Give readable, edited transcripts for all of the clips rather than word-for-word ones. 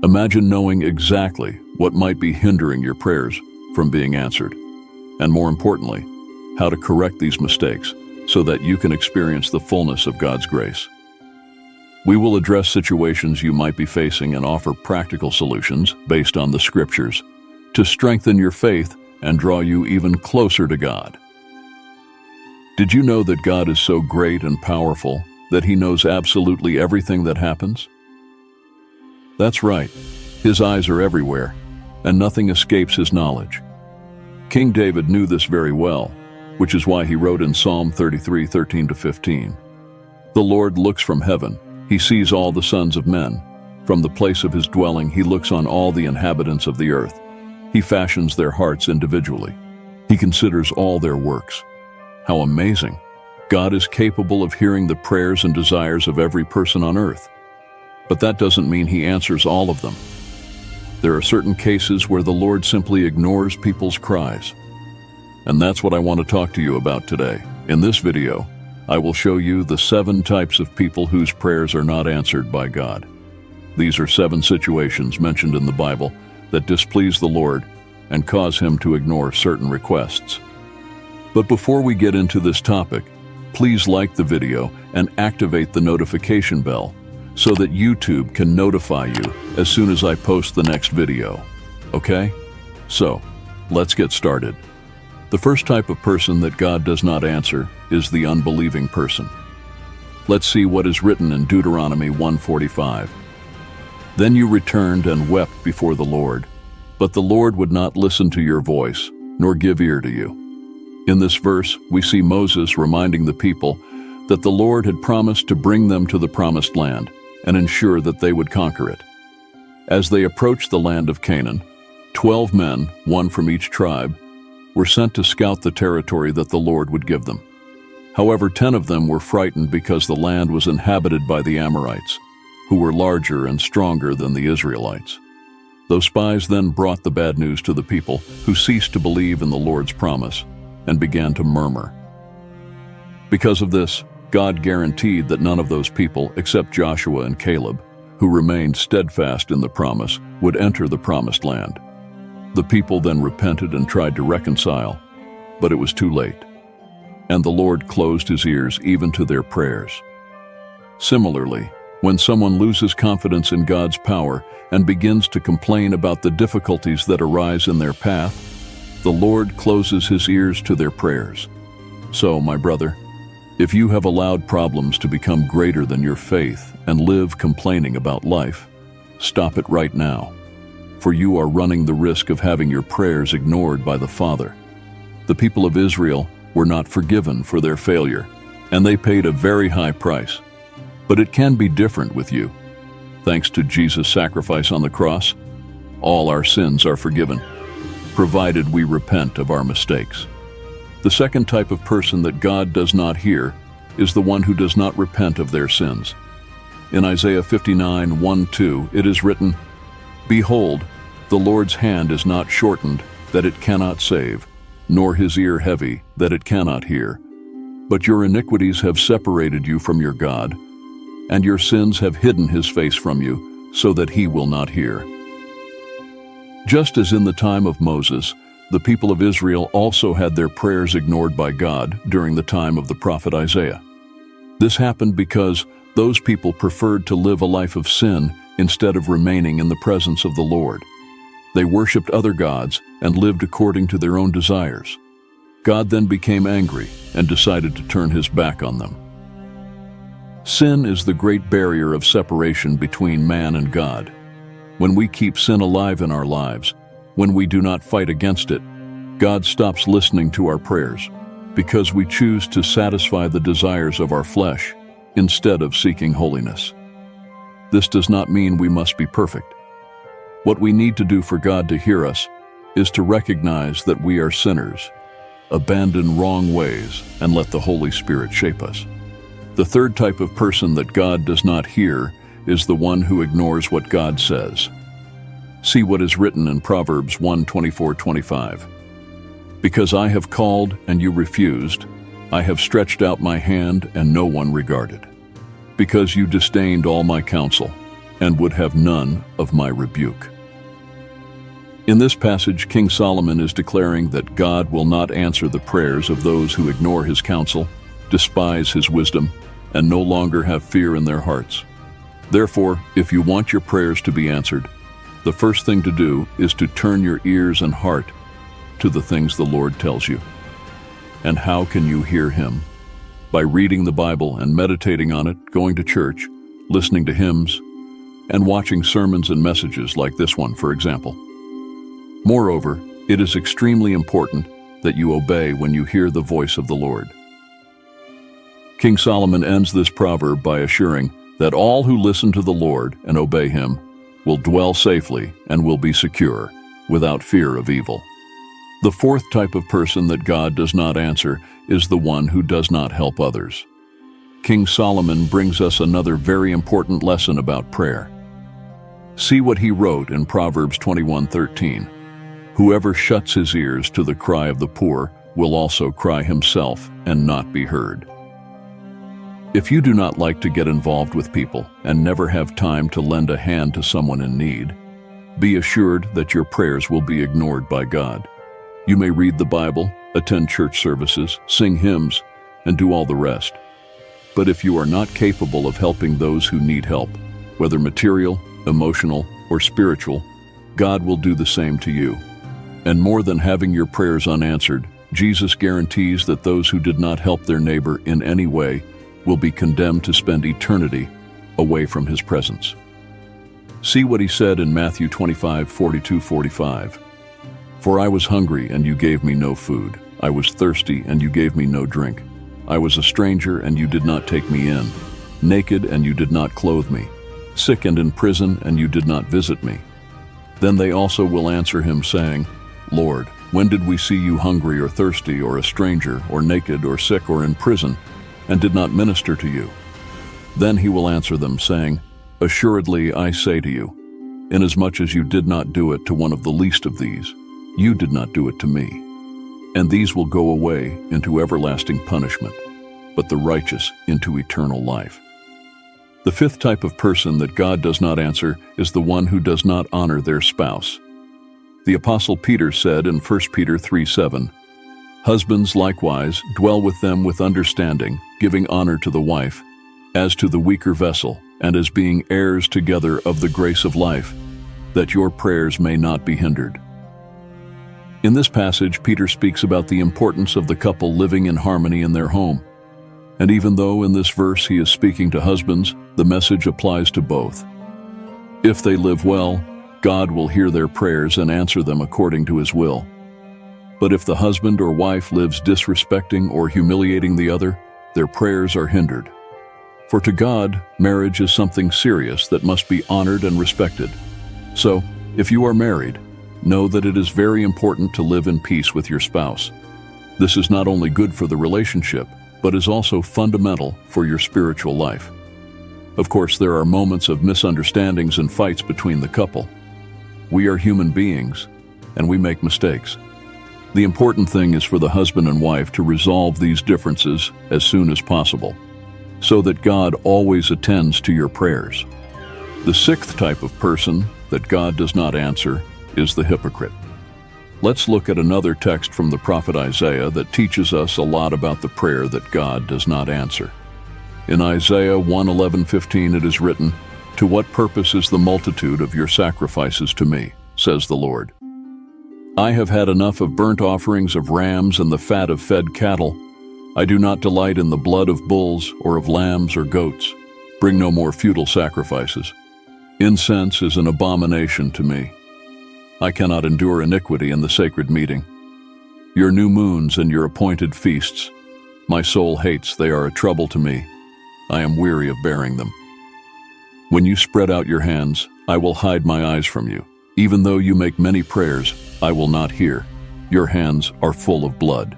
Imagine knowing exactly what might be hindering your prayers from being answered, and more importantly, how to correct these mistakes so that you can experience the fullness of God's grace. We will address situations you might be facing and offer practical solutions based on the Scriptures to strengthen your faith and draw you even closer to God. Did you know that God is so great and powerful that He knows absolutely everything that happens? That's right. His eyes are everywhere, and nothing escapes His knowledge. King David knew this very well, which is why he wrote in Psalm 33:13-15, "The Lord looks from heaven, He sees all the sons of men. From the place of His dwelling He looks on all the inhabitants of the earth. He fashions their hearts individually. He considers all their works." How amazing! God is capable of hearing the prayers and desires of every person on earth. But that doesn't mean He answers all of them. There are certain cases where the Lord simply ignores people's cries. And that's what I want to talk to you about today. In this video, I will show you the 7 types of people whose prayers are not answered by God. These are 7 situations mentioned in the Bible that displease the Lord and cause Him to ignore certain requests. But before we get into this topic, please like the video and activate the notification bell so that YouTube can notify you as soon as I post the next video. Okay? So, let's get started. The first type of person that God does not answer is the unbelieving person. Let's see what is written in Deuteronomy 1:45. "Then you returned and wept before the Lord, but the Lord would not listen to your voice, nor give ear to you." In this verse, we see Moses reminding the people that the Lord had promised to bring them to the promised land and ensure that they would conquer it. As they approached the land of Canaan, 12 men, one from each tribe, were sent to scout the territory that the Lord would give them. However, 10 of them were frightened because the land was inhabited by the Amorites, who were larger and stronger than the Israelites. Those spies then brought the bad news to the people, who ceased to believe in the Lord's promise and began to murmur. Because of this, God guaranteed that none of those people, except Joshua and Caleb, who remained steadfast in the promise, would enter the promised land. The people then repented and tried to reconcile, but it was too late, and the Lord closed His ears even to their prayers. Similarly, when someone loses confidence in God's power and begins to complain about the difficulties that arise in their path, the Lord closes His ears to their prayers. So, my brother, if you have allowed problems to become greater than your faith and live complaining about life, stop it right now, for you are running the risk of having your prayers ignored by the Father. The people of Israel were not forgiven for their failure, and they paid a very high price. But it can be different with you. Thanks to Jesus' sacrifice on the cross, all our sins are forgiven, provided we repent of our mistakes. The second type of person that God does not hear is the one who does not repent of their sins. In Isaiah 59:1-2, it is written, "Behold, the Lord's hand is not shortened, that it cannot save, nor His ear heavy, that it cannot hear. But your iniquities have separated you from your God, and your sins have hidden His face from you, so that He will not hear." Just as in the time of Moses, the people of Israel also had their prayers ignored by God during the time of the prophet Isaiah. This happened because those people preferred to live a life of sin instead of remaining in the presence of the Lord. They worshipped other gods and lived according to their own desires. God then became angry and decided to turn His back on them. Sin is the great barrier of separation between man and God. When we keep sin alive in our lives, when we do not fight against it, God stops listening to our prayers because we choose to satisfy the desires of our flesh instead of seeking holiness. This does not mean we must be perfect. What we need to do for God to hear us is to recognize that we are sinners, abandon wrong ways, and let the Holy Spirit shape us. The third type of person that God does not hear is the one who ignores what God says. See what is written in Proverbs 1:24-25. "Because I have called and you refused, I have stretched out my hand and no one regarded. Because you disdained all my counsel, and would have none of my rebuke." In this passage, King Solomon is declaring that God will not answer the prayers of those who ignore his counsel, despise his wisdom, and no longer have fear in their hearts. Therefore, if you want your prayers to be answered, the first thing to do is to turn your ears and heart to the things the Lord tells you. And how can you hear him? By reading the Bible and meditating on it, going to church, listening to hymns, and watching sermons and messages like this one, for example. Moreover, it is extremely important that you obey when you hear the voice of the Lord. King Solomon ends this proverb by assuring that all who listen to the Lord and obey him will dwell safely and will be secure, without fear of evil. The fourth type of person that God does not answer is the one who does not help others. King Solomon brings us another very important lesson about prayer. See what he wrote in Proverbs 21:13. "Whoever shuts his ears to the cry of the poor will also cry himself and not be heard." If you do not like to get involved with people and never have time to lend a hand to someone in need, be assured that your prayers will be ignored by God. You may read the Bible, attend church services, sing hymns, and do all the rest. But if you are not capable of helping those who need help, whether material, emotional, or spiritual, God will do the same to you. And more than having your prayers unanswered, Jesus guarantees that those who did not help their neighbor in any way will be condemned to spend eternity away from his presence. See what he said in Matthew 25:42-45. "For I was hungry, and you gave me no food. I was thirsty, and you gave me no drink. I was a stranger, and you did not take me in. Naked, and you did not clothe me. Sick and in prison, and you did not visit me." Then they also will answer him, saying, "Lord, when did we see you hungry or thirsty or a stranger or naked or sick or in prison, and did not minister to you?" Then he will answer them, saying, "Assuredly I say to you, inasmuch as you did not do it to one of the least of these, you did not do it to me." And these will go away into everlasting punishment, but the righteous into eternal life. The fifth type of person that God does not answer is the one who does not honor their spouse. The Apostle Peter said in 1 Peter 3:7, "Husbands likewise dwell with them with understanding, giving honor to the wife, as to the weaker vessel, and as being heirs together of the grace of life, that your prayers may not be hindered." In this passage, Peter speaks about the importance of the couple living in harmony in their home. And even though in this verse he is speaking to husbands, the message applies to both. If they live well, God will hear their prayers and answer them according to his will. But if the husband or wife lives disrespecting or humiliating the other, their prayers are hindered. For to God, marriage is something serious that must be honored and respected. So, if you are married, know that it is very important to live in peace with your spouse. This is not only good for the relationship, but is also fundamental for your spiritual life. Of course, there are moments of misunderstandings and fights between the couple. We are human beings, and we make mistakes. The important thing is for the husband and wife to resolve these differences as soon as possible, so that God always attends to your prayers. The sixth type of person that God does not answer is the hypocrite. Let's look at another text from the prophet Isaiah that teaches us a lot about the prayer that God does not answer. In Isaiah 1:11-15 it is written, "To what purpose is the multitude of your sacrifices to me, says the Lord? I have had enough of burnt offerings of rams and the fat of fed cattle. I do not delight in the blood of bulls or of lambs or goats. Bring no more futile sacrifices. Incense is an abomination to me. I cannot endure iniquity in the sacred meeting. Your new moons and your appointed feasts, my soul hates, they are a trouble to me. I am weary of bearing them. When you spread out your hands, I will hide my eyes from you. Even though you make many prayers, I will not hear. Your hands are full of blood."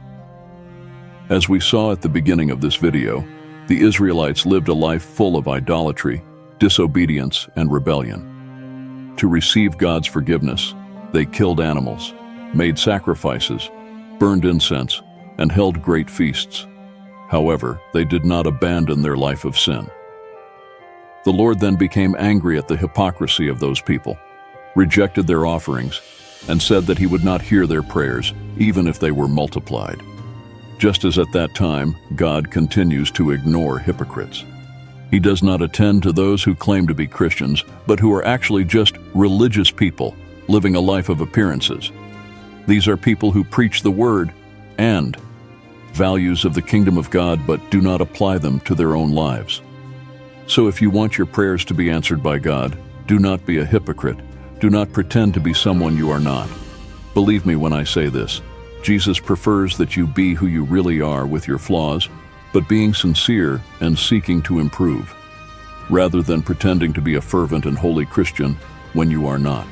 As we saw at the beginning of this video, the Israelites lived a life full of idolatry, disobedience, and rebellion. To receive God's forgiveness, they killed animals, made sacrifices, burned incense, and held great feasts. However, they did not abandon their life of sin. The Lord then became angry at the hypocrisy of those people, rejected their offerings, and said that he would not hear their prayers, even if they were multiplied. Just as at that time, God continues to ignore hypocrites. He does not attend to those who claim to be Christians, but who are actually just religious people living a life of appearances. These are people who preach the word and values of the kingdom of God, but do not apply them to their own lives. So if you want your prayers to be answered by God, do not be a hypocrite. Do not pretend to be someone you are not. Believe me when I say this. Jesus prefers that you be who you really are with your flaws, but being sincere and seeking to improve, rather than pretending to be a fervent and holy Christian when you are not.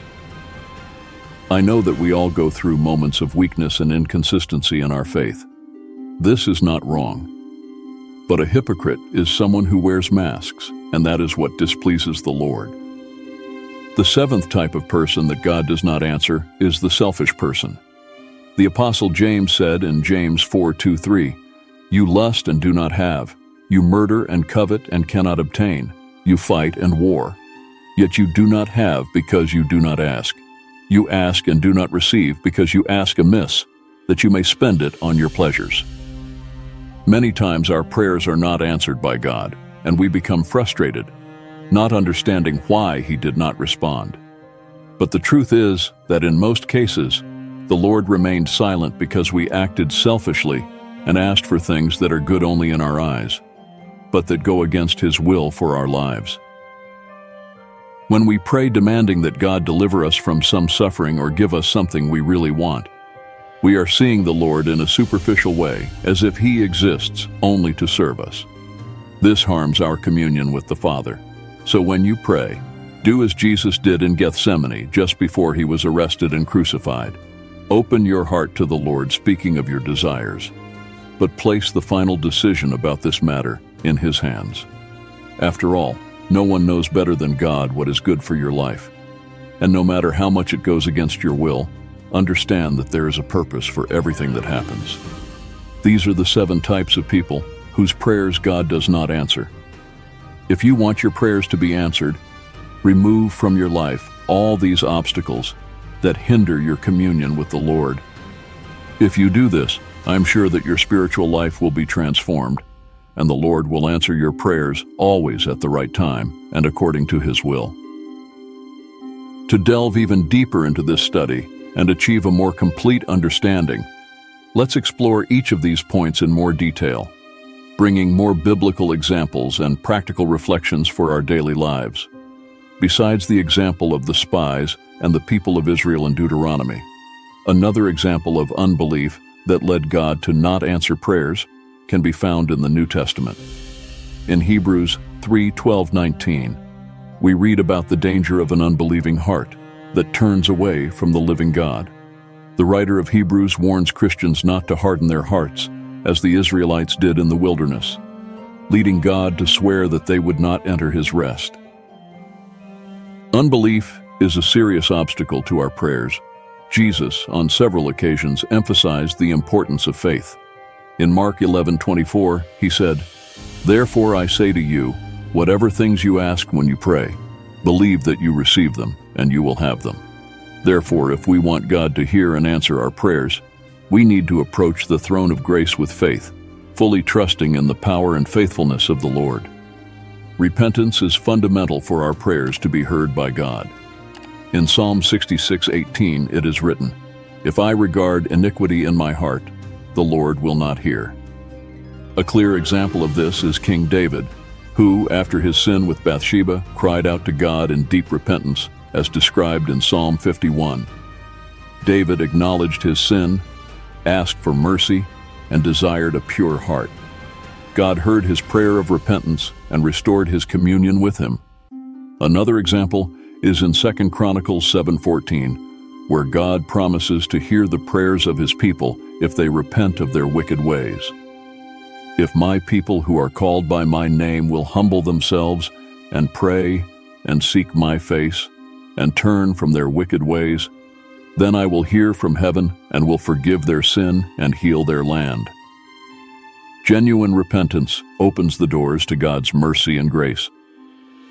I know that we all go through moments of weakness and inconsistency in our faith. This is not wrong. But a hypocrite is someone who wears masks, and that is what displeases the Lord. The seventh type of person that God does not answer is the selfish person. The Apostle James said in James 4:2-3, "You lust and do not have. You murder and covet and cannot obtain. You fight and war. Yet you do not have because you do not ask. You ask and do not receive because you ask amiss, that you may spend it on your pleasures." Many times our prayers are not answered by God, and we become frustrated, not understanding why He did not respond. But the truth is that in most cases, the Lord remained silent because we acted selfishly and asked for things that are good only in our eyes, but that go against His will for our lives. When we pray demanding that God deliver us from some suffering or give us something we really want, we are seeing the Lord in a superficial way, as if He exists only to serve us. This harms our communion with the Father. So when you pray, do as Jesus did in Gethsemane just before He was arrested and crucified. Open your heart to the Lord, speaking of your desires, but place the final decision about this matter in His hands. After all, no one knows better than God what is good for your life. And no matter how much it goes against your will, understand that there is a purpose for everything that happens. These are the 7 types of people whose prayers God does not answer. If you want your prayers to be answered, remove from your life all these obstacles that hinder your communion with the Lord. If you do this, I'm sure that your spiritual life will be transformed, and the Lord will answer your prayers always at the right time and according to His will. To delve even deeper into this study and achieve a more complete understanding, let's explore each of these points in more detail, bringing more biblical examples and practical reflections for our daily lives. Besides the example of the spies and the people of Israel in Deuteronomy, another example of unbelief that led God to not answer prayers can be found in the New Testament. In Hebrews 3:12-19, we read about the danger of an unbelieving heart that turns away from the living God. The writer of Hebrews warns Christians not to harden their hearts, as the Israelites did in the wilderness, leading God to swear that they would not enter His rest. Unbelief is a serious obstacle to our prayers. Jesus, on several occasions, emphasized the importance of faith. In Mark 11:24, He said, "Therefore I say to you, whatever things you ask when you pray, believe that you receive them, and you will have them." Therefore, if we want God to hear and answer our prayers, we need to approach the throne of grace with faith, fully trusting in the power and faithfulness of the Lord. Repentance is fundamental for our prayers to be heard by God. In Psalm 66:18 it is written, "If I regard iniquity in my heart, the Lord will not hear." A clear example of this is King David, who, after his sin with Bathsheba, cried out to God in deep repentance, as described in Psalm 51. David acknowledged his sin, asked for mercy, and desired a pure heart. God heard his prayer of repentance and restored his communion with Him. Another example is in 2 Chronicles 7:14, where God promises to hear the prayers of His people if they repent of their wicked ways. "If my people who are called by my name will humble themselves and pray and seek my face and turn from their wicked ways, then I will hear from heaven and will forgive their sin and heal their land." Genuine repentance opens the doors to God's mercy and grace.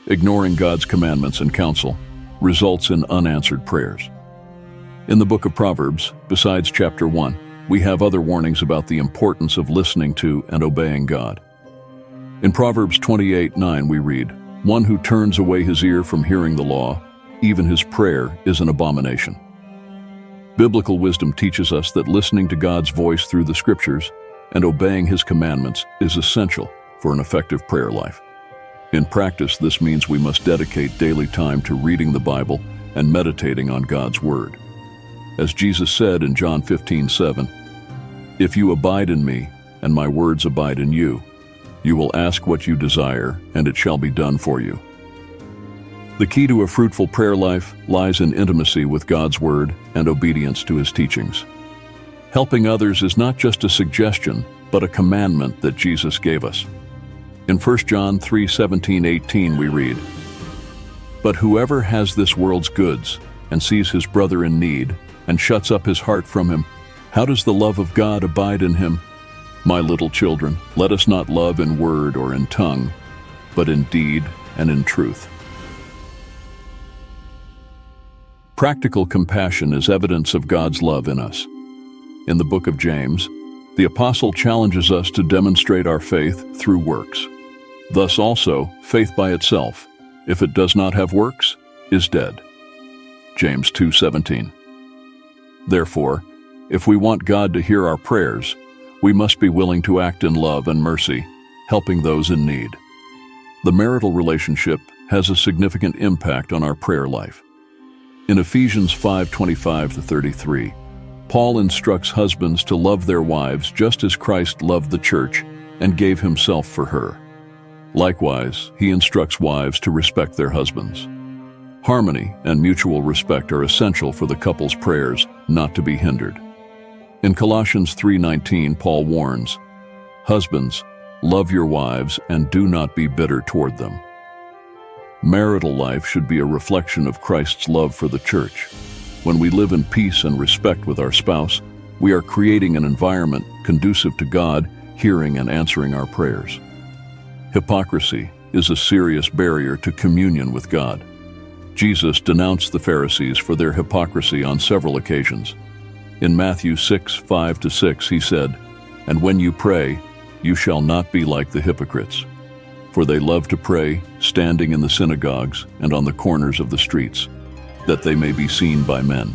ignoring God's commandments and counsel, results in unanswered prayers. In the book of Proverbs, besides chapter 1, we have other warnings about the importance of listening to and obeying God. In Proverbs 28:9 we read, "One who turns away his ear from hearing the law, even his prayer is an abomination." Biblical wisdom teaches us that listening to God's voice through the Scriptures and obeying His commandments is essential for an effective prayer life. In practice, this means we must dedicate daily time to reading the Bible and meditating on God's Word. As Jesus said in John 15:7, "If you abide in me, and my words abide in you, you will ask what you desire, and it shall be done for you." The key to a fruitful prayer life lies in intimacy with God's Word and obedience to His teachings. Helping others is not just a suggestion, but a commandment that Jesus gave us. In 1 John 3:17-18 we read, "But whoever has this world's goods and sees his brother in need and shuts up his heart from him, how does the love of God abide in him? My little children, let us not love in word or in tongue, but in deed and in truth." Practical compassion is evidence of God's love in us. In the book of James, the apostle challenges us to demonstrate our faith through works. Thus also, faith by itself, if it does not have works, is dead. James 2:17. Therefore, if we want God to hear our prayers, we must be willing to act in love and mercy, helping those in need. The marital relationship has a significant impact on our prayer life. In Ephesians 5:25-33, Paul instructs husbands to love their wives just as Christ loved the church and gave himself for her. Likewise, he instructs wives to respect their husbands. Harmony and mutual respect are essential for the couple's prayers not to be hindered. In Colossians 3:19, Paul warns, "Husbands, love your wives and do not be bitter toward them." Marital life should be a reflection of Christ's love for the church. When we live in peace and respect with our spouse, we are creating an environment conducive to God hearing and answering our prayers. Hypocrisy is a serious barrier to communion with God. Jesus denounced the Pharisees for their hypocrisy on several occasions. In Matthew 6:5-6 he said, "And when you pray, you shall not be like the hypocrites, for they love to pray, standing in the synagogues and on the corners of the streets, that they may be seen by men.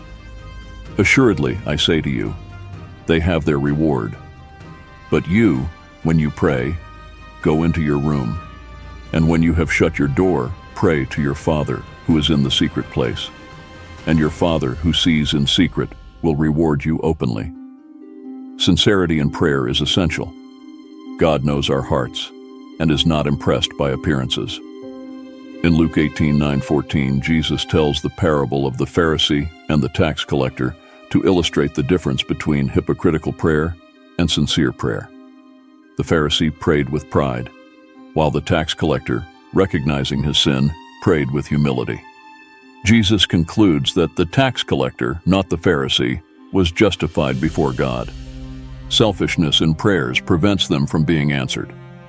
Assuredly, I say to you, they have their reward. But you, when you pray, go into your room, and when you have shut your door, pray to your Father who is in the secret place, and your Father who sees in secret will reward you openly." Sincerity in prayer is essential. God knows our hearts and is not impressed by appearances. In Luke 18:9-14, Jesus tells the parable of the Pharisee and the tax collector to illustrate the difference between hypocritical prayer and sincere prayer. The Pharisee prayed with pride, while the tax collector, recognizing his sin, prayed with humility. Jesus concludes that the tax collector, not the Pharisee, was justified before God. Selfishness in prayers prevents them from being answered.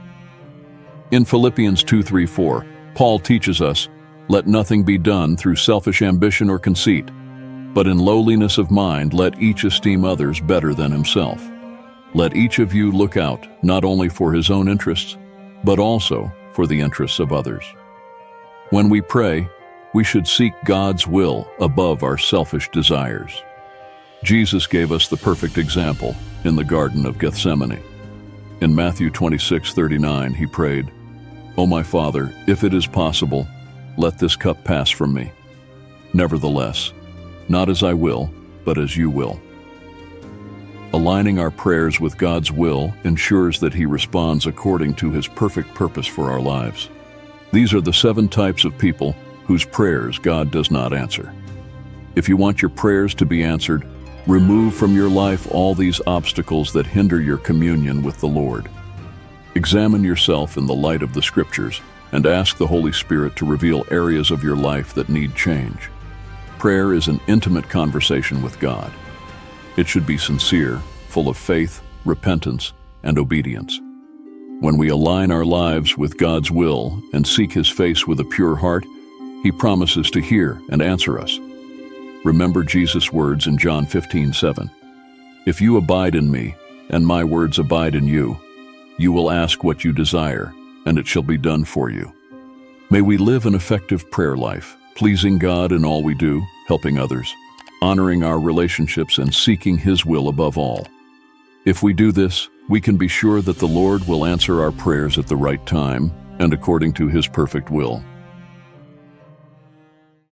In Philippians 2:3-4, Paul teaches us, "Let nothing be done through selfish ambition or conceit, but in lowliness of mind let each esteem others better than himself. Let each of you look out not only for his own interests, but also for the interests of others." When we pray, we should seek God's will above our selfish desires. Jesus gave us the perfect example in the Garden of Gethsemane. In Matthew 26:39, he prayed, "O my Father, if it is possible, let this cup pass from me. Nevertheless, not as I will, but as you will." Aligning our prayers with God's will ensures that He responds according to His perfect purpose for our lives. These are the 7 types of people whose prayers God does not answer. If you want your prayers to be answered, remove from your life all these obstacles that hinder your communion with the Lord. Examine yourself in the light of the Scriptures and ask the Holy Spirit to reveal areas of your life that need change. Prayer is an intimate conversation with God. It should be sincere, full of faith, repentance, and obedience. When we align our lives with God's will and seek His face with a pure heart, He promises to hear and answer us. Remember Jesus' words in John 15:7. If you abide in me, and my words abide in you, you will ask what you desire, and it shall be done for you. May we live an effective prayer life, pleasing God in all we do, helping others, honoring our relationships, and seeking His will above all. If we do this, we can be sure that the Lord will answer our prayers at the right time and according to His perfect will.